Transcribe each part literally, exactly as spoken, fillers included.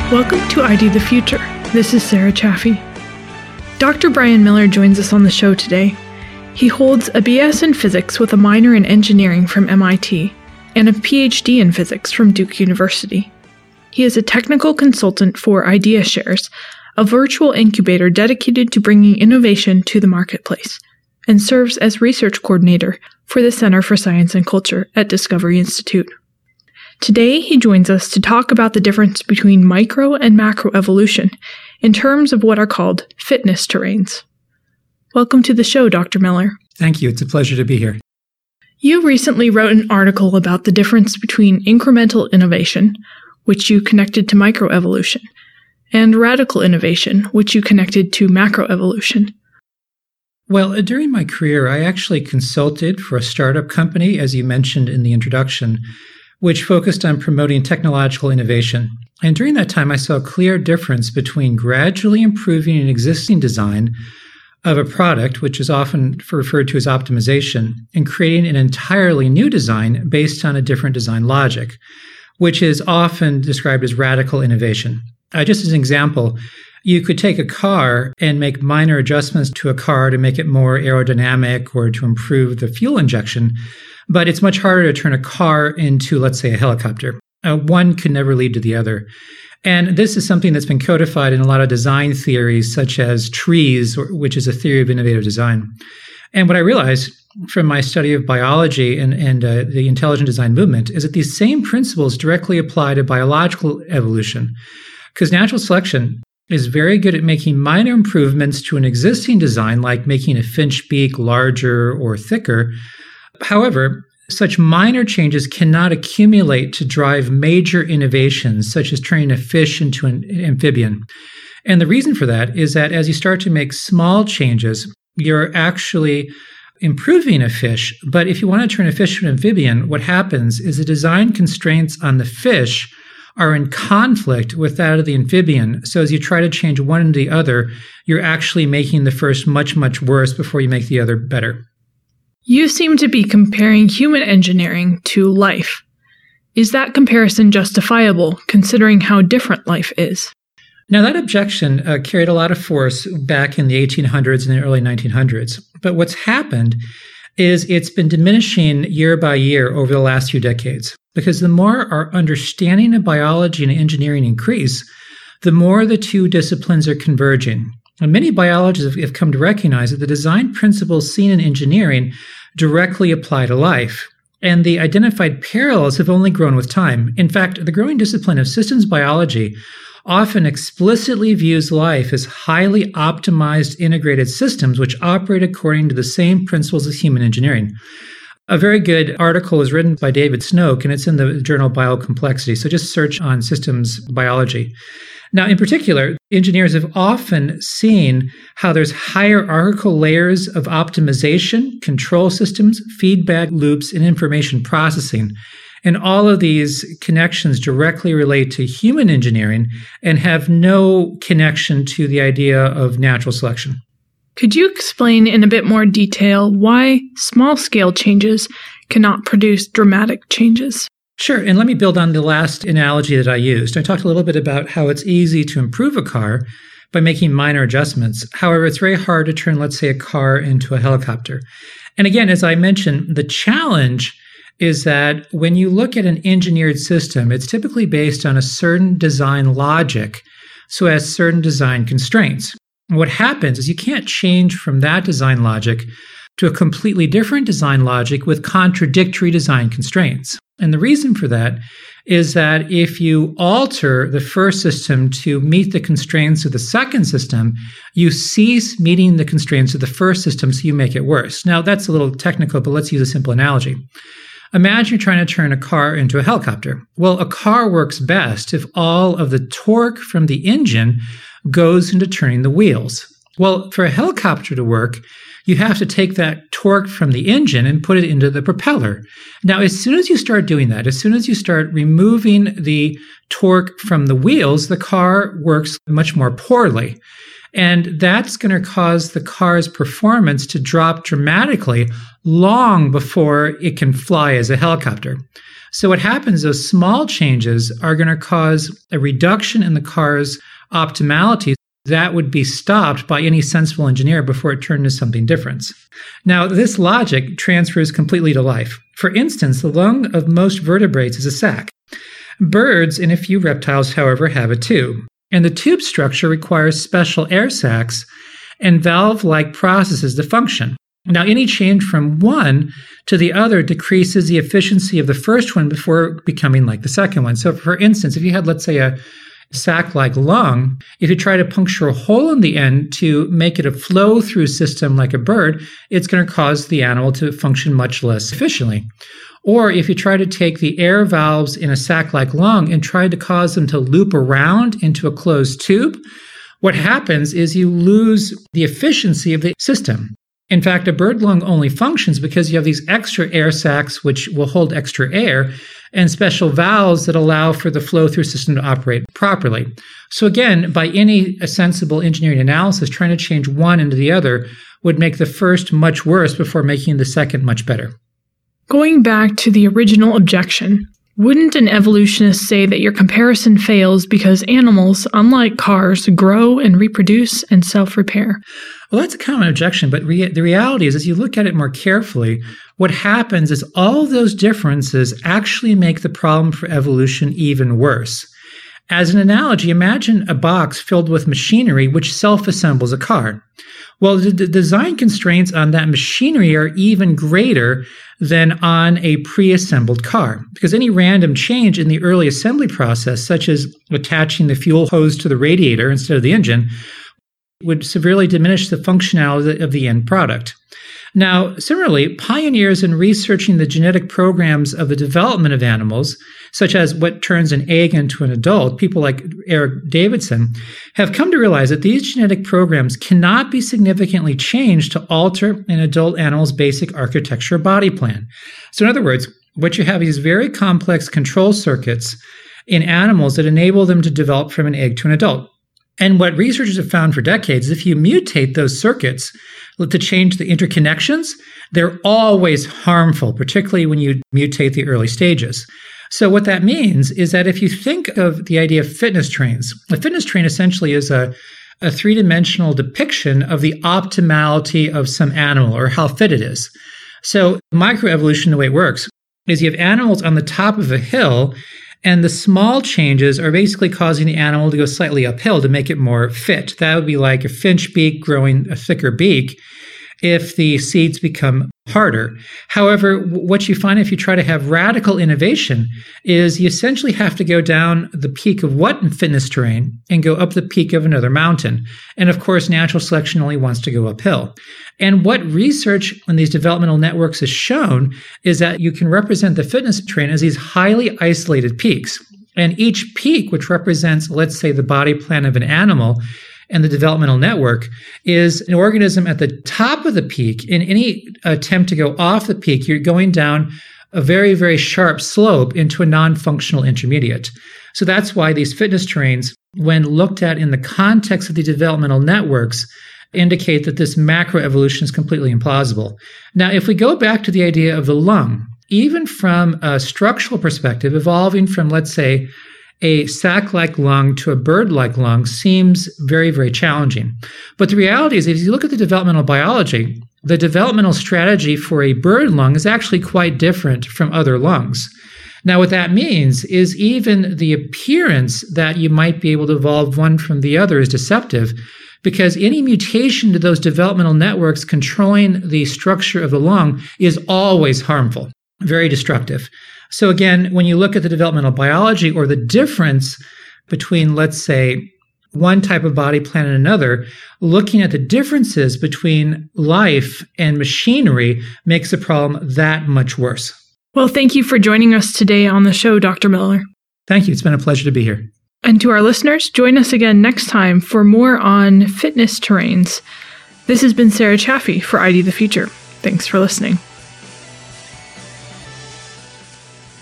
Welcome to I D the Future. This is Sarah Chaffee. Doctor Brian Miller joins us on the show today. He holds a B S in physics with a minor in engineering from M I T and a P H D in physics from Duke University. He is a technical consultant for IdeaShares, a virtual incubator dedicated to bringing innovation to the marketplace, and serves as research coordinator for the Center for Science and Culture at Discovery Institute. Today, he joins us to talk about the difference between micro and macro evolution in terms of what are called fitness terrains. Welcome to the show, Doctor Miller. Thank you. It's a pleasure to be here. You recently wrote an article about the difference between incremental innovation, which you connected to microevolution, and radical innovation, which you connected to macroevolution. Well, during my career, I actually consulted for a startup company, as you mentioned in the introduction, which focused on promoting technological innovation. And during that time, I saw a clear difference between gradually improving an existing design of a product, which is often referred to as optimization, and creating an entirely new design based on a different design logic, which is often described as radical innovation. Uh, just as an example, you could take a car and make minor adjustments to a car to make it more aerodynamic or to improve the fuel injection, but it's much harder to turn a car into, let's say, a helicopter. Uh, one can never lead to the other. And this is something that's been codified in a lot of design theories, such as trees, which is a theory of innovative design. And what I realized from my study of biology and, and uh, the intelligent design movement is that these same principles directly apply to biological evolution, because natural selection is very good at making minor improvements to an existing design, like making a finch beak larger or thicker. However, such minor changes cannot accumulate to drive major innovations, such as turning a fish into an amphibian. And the reason for that is that as you start to make small changes, you're actually improving a fish. But if you want to turn a fish into an amphibian, what happens is the design constraints on the fish are in conflict with that of the amphibian. So as you try to change one into the other, you're actually making the first much, much worse before you make the other better. You seem to be comparing human engineering to life. Is that comparison justifiable, considering how different life is? Now, that objection uh, carried a lot of force back in the eighteen hundreds and the early nineteen hundreds. But what's happened is it's been diminishing year by year over the last few decades. Because the more our understanding of biology and engineering increase, the more the two disciplines are converging. And many biologists have come to recognize that the design principles seen in engineering directly apply to life. And the identified parallels have only grown with time. In fact, the growing discipline of systems biology often explicitly views life as highly optimized integrated systems which operate according to the same principles as human engineering. A very good article was written by David Snoke, and it's in the journal Biocomplexity. So just search on systems biology. Now, in particular, engineers have often seen how there's hierarchical layers of optimization, control systems, feedback loops, and information processing. And all of these connections directly relate to human engineering and have no connection to the idea of natural selection. Could you explain in a bit more detail why small-scale changes cannot produce dramatic changes? Sure, and let me build on the last analogy that I used. I talked a little bit about how it's easy to improve a car by making minor adjustments. However, it's very hard to turn, let's say, a car into a helicopter. And again, as I mentioned, the challenge is that when you look at an engineered system, it's typically based on a certain design logic, so it has certain design constraints. And what happens is you can't change from that design logic to a completely different design logic with contradictory design constraints. And the reason for that is that if you alter the first system to meet the constraints of the second system, you cease meeting the constraints of the first system, so you make it worse. Now, that's a little technical, but let's use a simple analogy. Imagine you're trying to turn a car into a helicopter. Well, a car works best if all of the torque from the engine goes into turning the wheels. Well, for a helicopter to work, you have to take that torque from the engine and put it into the propeller. Now, as soon as you start doing that, as soon as you start removing the torque from the wheels, the car works much more poorly. And that's going to cause the car's performance to drop dramatically long before it can fly as a helicopter. So what happens, those small changes are going to cause a reduction in the car's optimality that would be stopped by any sensible engineer before it turned into something different. Now, this logic transfers completely to life. For instance, the lung of most vertebrates is a sac. Birds and a few reptiles, however, have a tube. And the tube structure requires special air sacs and valve-like processes to function. Now, any change from one to the other decreases the efficiency of the first one before becoming like the second one. So, for instance, if you had, let's say, a sac-like lung, if you try to puncture a hole in the end to make it a flow-through system like a bird, it's going to cause the animal to function much less efficiently. Or if you try to take the air valves in a sac-like lung and try to cause them to loop around into a closed tube, what happens is you lose the efficiency of the system. In fact, a bird lung only functions because you have these extra air sacs which will hold extra air and special valves that allow for the flow-through system to operate properly. So again, by any sensible engineering analysis, trying to change one into the other would make the first much worse before making the second much better. Going back to the original objection, wouldn't an evolutionist say that your comparison fails because animals, unlike cars, grow and reproduce and self-repair? Well, that's a common objection, but re- the reality is, as you look at it more carefully, what happens is all of those differences actually make the problem for evolution even worse. As an analogy, imagine a box filled with machinery which self-assembles a car. Well, the, the design constraints on that machinery are even greater than on a pre-assembled car, because any random change in the early assembly process, such as attaching the fuel hose to the radiator instead of the engine, would severely diminish the functionality of the end product. Now, similarly, pioneers in researching the genetic programs of the development of animals, such as what turns an egg into an adult, people like Eric Davidson, have come to realize that these genetic programs cannot be significantly changed to alter an adult animal's basic architecture or body plan. So in other words, what you have is very complex control circuits in animals that enable them to develop from an egg to an adult. And what researchers have found for decades is if you mutate those circuits to change the interconnections, they're always harmful, particularly when you mutate the early stages. So what that means is that if you think of the idea of fitness trains, a fitness train essentially is a, a three-dimensional depiction of the optimality of some animal or how fit it is. So microevolution, the way it works, is you have animals on the top of a hill, and the small changes are basically causing the animal to go slightly uphill to make it more fit. That would be like a finch beak growing a thicker beak if the seeds become harder. However, what you find if you try to have radical innovation is you essentially have to go down the peak of one fitness terrain and go up the peak of another mountain. And of course, natural selection only wants to go uphill. And what research on these developmental networks has shown is that you can represent the fitness terrain as these highly isolated peaks. And each peak, which represents, let's say, the body plan of an animal, and the developmental network is an organism at the top of the peak. In any attempt to go off the peak, you're going down a very, very sharp slope into a non-functional intermediate. So that's why these fitness terrains, when looked at in the context of the developmental networks, indicate that this macroevolution is completely implausible. Now, if we go back to the idea of the lung, even from a structural perspective, evolving from, let's say, a sac-like lung to a bird-like lung seems very, very challenging. But the reality is, if you look at the developmental biology, the developmental strategy for a bird lung is actually quite different from other lungs. Now, what that means is even the appearance that you might be able to evolve one from the other is deceptive, because any mutation to those developmental networks controlling the structure of the lung is always harmful, very destructive. So again, when you look at the developmental biology or the difference between, let's say, one type of body plan and another, looking at the differences between life and machinery makes the problem that much worse. Well, thank you for joining us today on the show, Doctor Miller. Thank you. It's been a pleasure to be here. And to our listeners, join us again next time for more on fitness terrains. This has been Sarah Chaffee for I D the Future. Thanks for listening.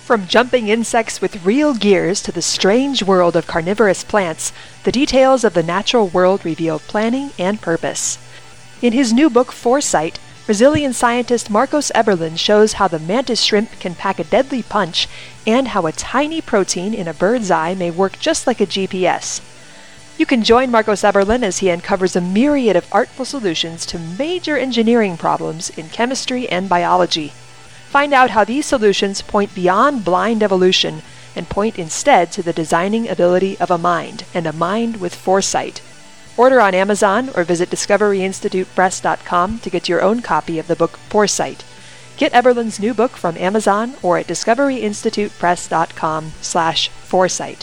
From jumping insects with real gears to the strange world of carnivorous plants, the details of the natural world reveal planning and purpose. In his new book, Foresight, Brazilian scientist Marcos Eberlin shows how the mantis shrimp can pack a deadly punch and how a tiny protein in a bird's eye may work just like a G P S. You can join Marcos Eberlin as he uncovers a myriad of artful solutions to major engineering problems in chemistry and biology. Find out how these solutions point beyond blind evolution and point instead to the designing ability of a mind, and a mind with foresight. Order on Amazon or visit discovery institute press dot com to get your own copy of the book Foresight. Get Eberlin's new book from Amazon or at discovery institute press dot com slash foresight.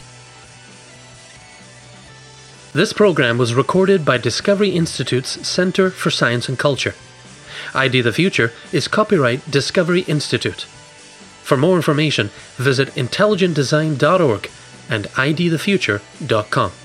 This program was recorded by Discovery Institute's Center for Science and Culture. I D the Future is copyright Discovery Institute. For more information, visit intelligent design dot org and I D the future dot com.